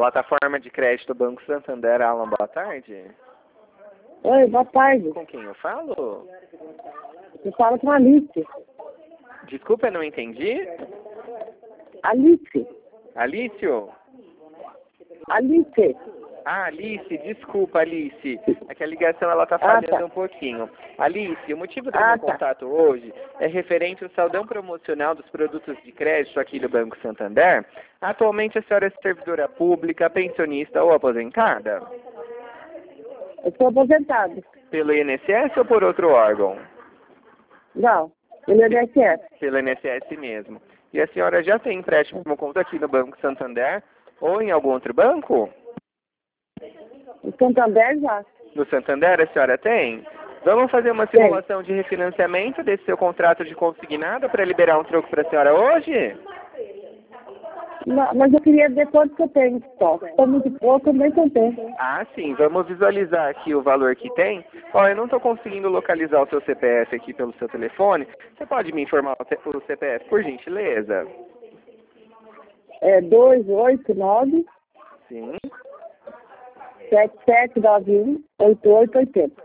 Plataforma de crédito Banco Santander, Alan, boa tarde. Oi, boa tarde. Com quem eu falo? Eu falo com a Alice. Desculpa, eu não entendi. Alice. Alício? Alice. Ah, Alice, desculpa, Alice. É que a ligação ela tá falhando um pouquinho. Alice, o motivo do meu contato hoje é referente ao saldão promocional dos produtos de crédito aqui do Banco Santander. Atualmente a senhora é servidora pública, pensionista ou aposentada? Eu sou aposentado. Pelo INSS ou por outro órgão? Não, pelo INSS. Pelo INSS mesmo. E a senhora já tem empréstimo como conta aqui no Banco Santander ou em algum outro banco? No Santander já. No Santander a senhora tem? Vamos fazer uma simulação de refinanciamento desse seu contrato de consignado para liberar um troco para a senhora hoje? Não, mas eu queria ver quanto que eu tenho de estoque. Estou muito pouco, eu nem contei. Ah, sim. Vamos visualizar aqui o valor que tem. Ó, eu não estou conseguindo localizar o seu CPF aqui pelo seu telefone. Você pode me informar o CPF, por gentileza? É 289 Sim. 7791 8880.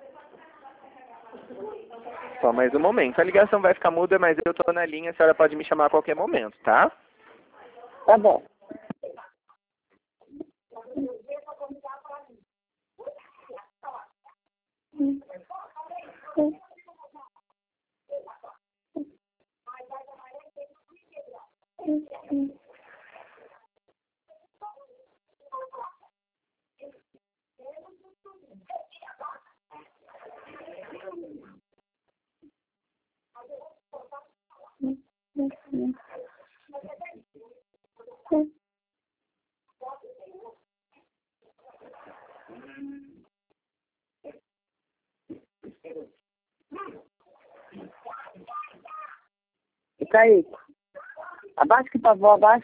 Só mais um momento. A ligação vai ficar muda, mas eu estou na linha. A senhora pode me chamar a qualquer momento, tá? Tá bom. Fica aí. Abaixa que pra avó, abaixa.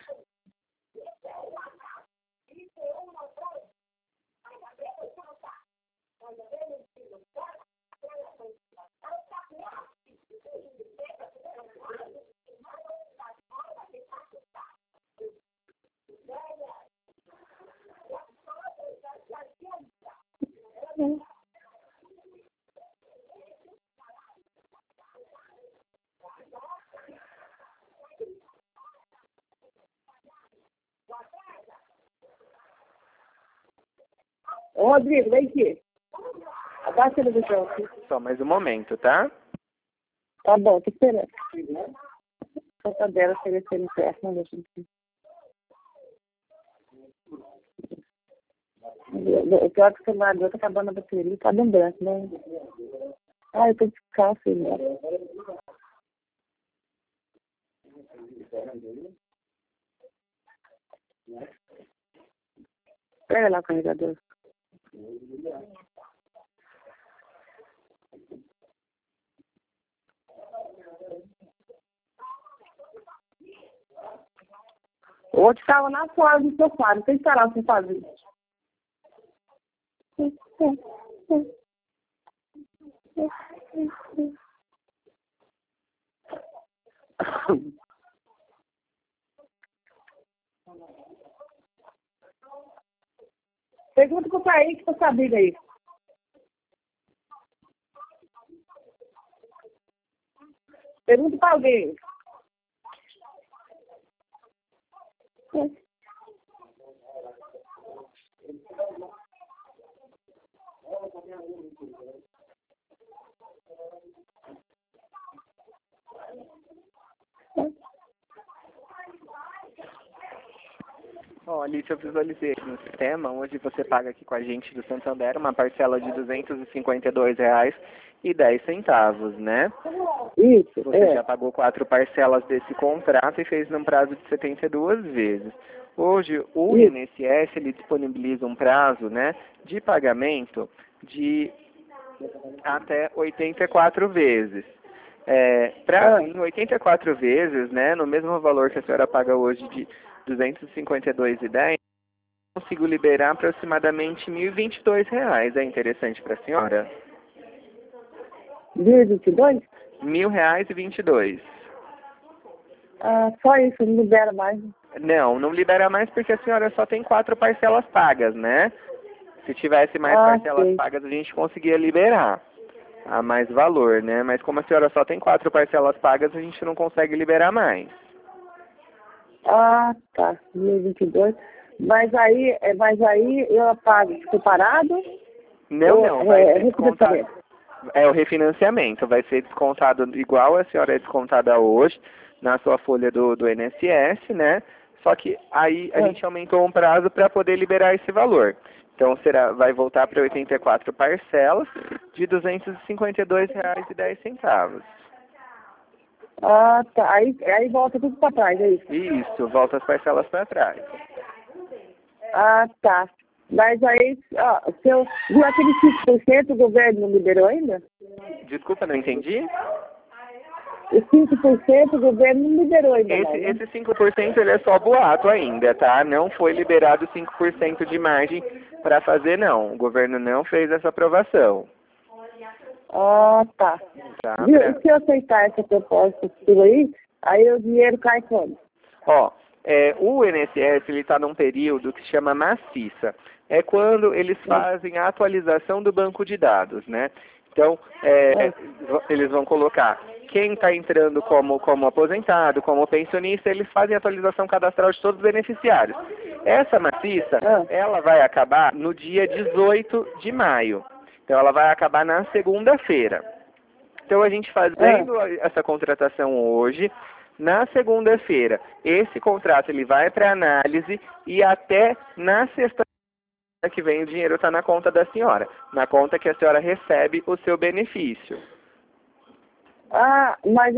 Ô, Rodrigo, vem aqui. Abaixa ele do chão. Só mais um momento, tá? Tá bom, tô esperando. Essa dela oferecendo perto, não deixa de o pior que o celular do outro tá acabando a bateria, tá dando branco, né? Ah, eu tô descalço, né? Pega lá o carregador. O outro ficava na fora do sofá, não tem que parar sem fazer. Pergunta pro pai que tá sabendo aí. Pergunta pra alguém. Ó, Alice, eu visualizei aqui no sistema. Hoje você paga aqui com a gente do Santander uma parcela de R$ 252,10, né? Isso, Você já pagou 4 parcelas desse contrato e fez num prazo de 72 vezes. Hoje, o INSS, ele disponibiliza um prazo, né, de pagamento de até 84 vezes. Em 84 vezes, né, no mesmo valor que a senhora paga hoje de R$ 252,10, eu consigo liberar aproximadamente R$ 1.022. É interessante para a senhora? 1.022? R$ 1.022. Ah, só isso, não libera mais. Não libera mais porque a senhora só tem 4 parcelas pagas, né? Se tivesse mais parcelas pagas, a gente conseguia liberar a mais valor, né? Mas como a senhora só tem 4 parcelas pagas, a gente não consegue liberar mais. Ah, tá. 2022. Mas aí eu pago separado? Não, vai ser descontado. É o refinanciamento, vai ser descontado igual a senhora é descontada hoje na sua folha do INSS, né? Só que aí a gente aumentou um prazo para poder liberar esse valor. Então vai voltar para 84 parcelas de R$ 252,10. Ah, tá. Aí volta tudo para trás, é isso? Isso, volta as parcelas para trás. Ah, tá. Mas aí, se eu viu aquele 5%, o governo não liberou ainda? Desculpa, não entendi? Os 5% o governo não liberou ainda. Esse 5% ele é só boato ainda, tá? Não foi liberado 5% de margem para fazer, não. O governo não fez essa aprovação. Ah, tá. Viu? E se eu aceitar essa proposta sua aí o dinheiro cai como? O INSS ele está num período que se chama maciça. É quando eles fazem a atualização do banco de dados, né? Então, eles vão colocar quem está entrando como aposentado, como pensionista, eles fazem a atualização cadastral de todos os beneficiários. Essa maciça, ela vai acabar no dia 18 de maio. Então, ela vai acabar na segunda-feira. Então, a gente fazendo essa contratação hoje, na segunda-feira, esse contrato ele vai para análise e até na sexta que vem o dinheiro está na conta da senhora, na conta que a senhora recebe o seu benefício. Ah, mas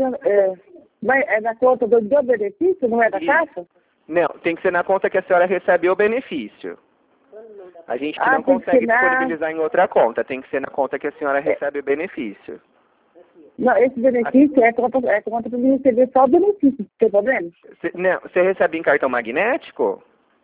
é na conta do benefício, não é da Caixa? Não, tem que ser na conta que a senhora recebe o benefício. A gente não consegue disponibilizar em outra conta, tem que ser na conta que a senhora recebe o benefício. Não, esse benefício é conta para mim receber só o benefício, tem problema? Não, você recebe em cartão magnético?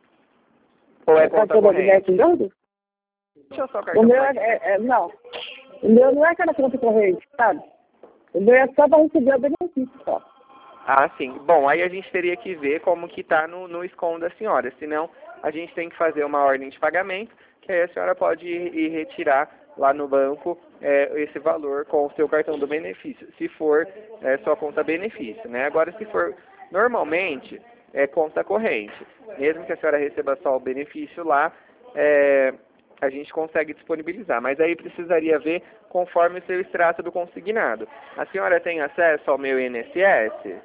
Ou é conta corrente? Deixa eu só cartão magnético. Não, o meu não é aquela conta corrente, sabe? O meu é só para receber o benefício só. Ah, sim. Bom, aí a gente teria que ver como que está no SCOM da senhora. Senão, a gente tem que fazer uma ordem de pagamento, que aí a senhora pode ir retirar lá no banco esse valor com o seu cartão do benefício, se for sua conta benefício, né? Agora, se for normalmente, é conta corrente. Mesmo que a senhora receba só o benefício lá, a gente consegue disponibilizar. Mas aí precisaria ver conforme o seu extrato do consignado. A senhora tem acesso ao meu INSS?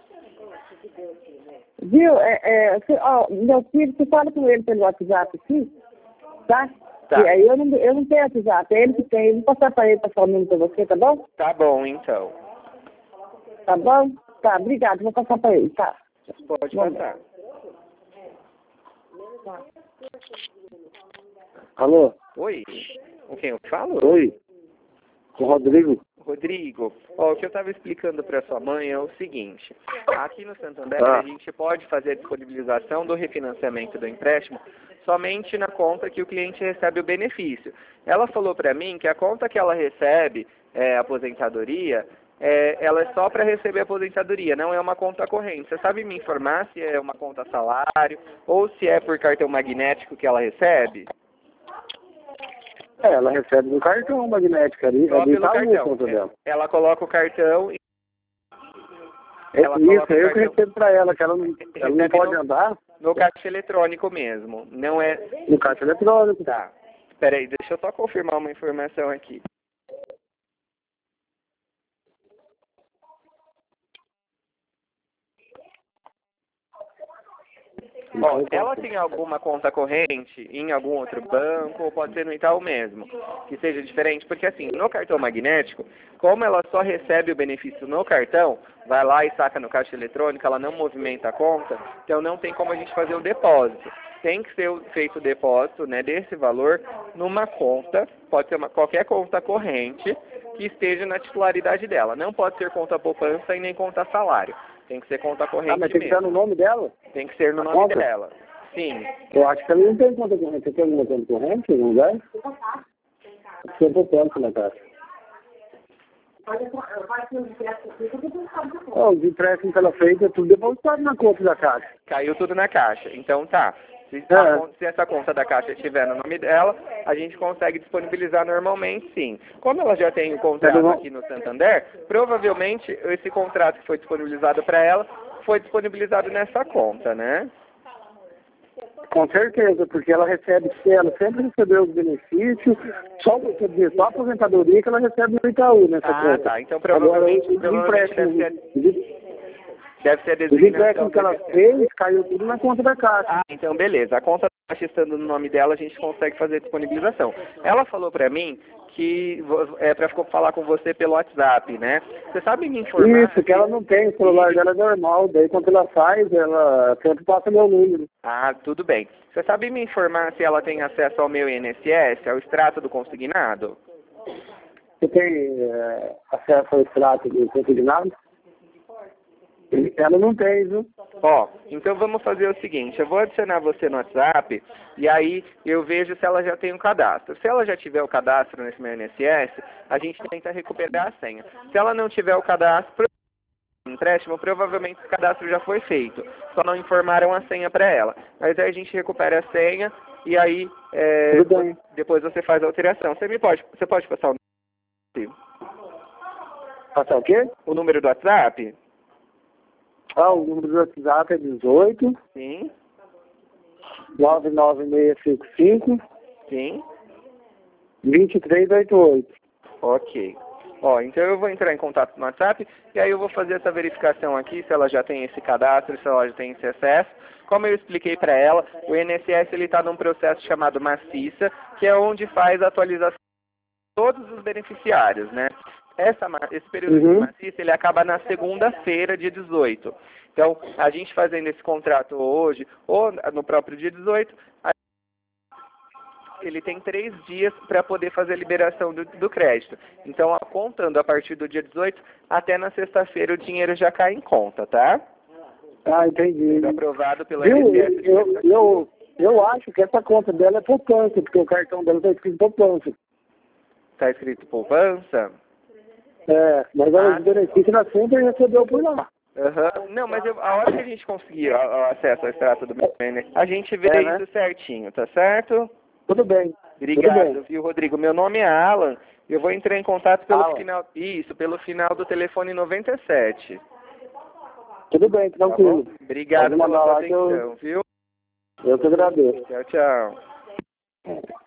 Viu? Meu filho, você fala com ele pelo WhatsApp aqui, tá? E aí eu não tenho WhatsApp, é ele que tem. Eu vou passar para ele, passar o número para você, tá bom? Tá bom, então. Tá bom? Tá, obrigado, vou passar para ele, tá? Pode passar. Alô? Oi, com quem eu falo? Oi, com o Rodrigo. Rodrigo, o que eu estava explicando para sua mãe é o seguinte, aqui no Santander a gente pode fazer a disponibilização do refinanciamento do empréstimo somente na conta que o cliente recebe o benefício. Ela falou para mim que a conta que ela recebe, aposentadoria, ela é só para receber aposentadoria, não é uma conta corrente. Você sabe me informar se é uma conta salário ou se é por cartão magnético que ela recebe? Ela recebe um cartão magnético ali, só pelo tá cartão. Conta dela. Ela coloca o cartão e... eu que recebo para ela, que ela não pode andar. No caixa eletrônico mesmo, não é... No caixa eletrônico. Tá. Espera aí, deixa eu só confirmar uma informação aqui. Bom, ela tem alguma conta corrente em algum outro banco, ou pode ser no Itaú mesmo, que seja diferente, porque assim, no cartão magnético, como ela só recebe o benefício no cartão, vai lá e saca no caixa eletrônico, ela não movimenta a conta, então não tem como a gente fazer o depósito. Tem que ser feito o depósito, né, desse valor numa conta, pode ser qualquer conta corrente que esteja na titularidade dela. Não pode ser conta poupança e nem conta salário. Tem que ser conta corrente mas tem que estar no nome dela? Tem que ser no nome dela. Sim. Eu acho que ela não tem conta corrente. Você tem alguma conta corrente em algum lugar? Tem poupança na caixa. Os empréstimos que ela fez é tudo depositado na conta da Caixa. Caiu tudo na Caixa. Então tá. Se essa conta da Caixa estiver no nome dela, a gente consegue disponibilizar normalmente, sim. Como ela já tem o contrato aqui no Santander, provavelmente esse contrato que foi disponibilizado para ela foi disponibilizado nessa conta, né? Com certeza, porque ela sempre recebeu os benefícios, quer dizer, só a aposentadoria que ela recebe no Itaú nessa conta. Tá. Então provavelmente deve ser a designação. Os empréstimos que ela fez, caiu tudo na conta da Caixa. Então beleza. A conta da Caixa estando no nome dela, a gente consegue fazer a disponibilização. Ela falou para mim que é para falar com você pelo WhatsApp, né? Você sabe me informar? Isso, que ela não tem, o celular dela é normal, daí quando ela faz, ela sempre passa meu número. Tudo bem. Você sabe me informar se ela tem acesso ao meu INSS, ao extrato do consignado? Você tem acesso ao extrato do consignado? Ela não tem, viu? Então vamos fazer o seguinte, eu vou adicionar você no WhatsApp e aí eu vejo se ela já tem um cadastro. Se ela já tiver o cadastro nesse meu INSS, a gente tenta recuperar a senha. Se ela não tiver o cadastro, empréstimo, provavelmente o cadastro já foi feito, só não informaram a senha para ela. Mas aí a gente recupera a senha e aí depois você faz a alteração. Você pode passar o número? Passar o quê? O número do WhatsApp? O número do WhatsApp é 18. Sim. 99655. Sim. 2388. Ok. Então eu vou entrar em contato no WhatsApp e aí eu vou fazer essa verificação aqui, se ela já tem esse cadastro, se ela já tem esse acesso. Como eu expliquei para ela, o INSS está num processo chamado Maciça, que é onde faz a atualização de todos os beneficiários, né? Esse período de Maciça, ele acaba na segunda-feira, dia 18. Então, a gente fazendo esse contrato hoje, ou no próprio dia 18, ele tem 3 dias para poder fazer a liberação do crédito. Então, contando a partir do dia 18, até na sexta-feira o dinheiro já cai em conta, tá? Entendi. Aprovado pelo INSS. Eu acho que essa conta dela é poupança, porque o cartão dela está escrito poupança. Está escrito poupança? Mas os benefícios ela sempre recebeu por lá. Não, mas a hora que a gente conseguir o acesso ao extrato do BN, a gente vê isso certinho, tá certo? Tudo bem. Obrigado, viu, Rodrigo? Meu nome é Alan. Eu vou entrar em contato pelo final do telefone 97. Tudo bem, tranquilo. Obrigado pela sua atenção, viu? Eu que agradeço. Tchau, tchau.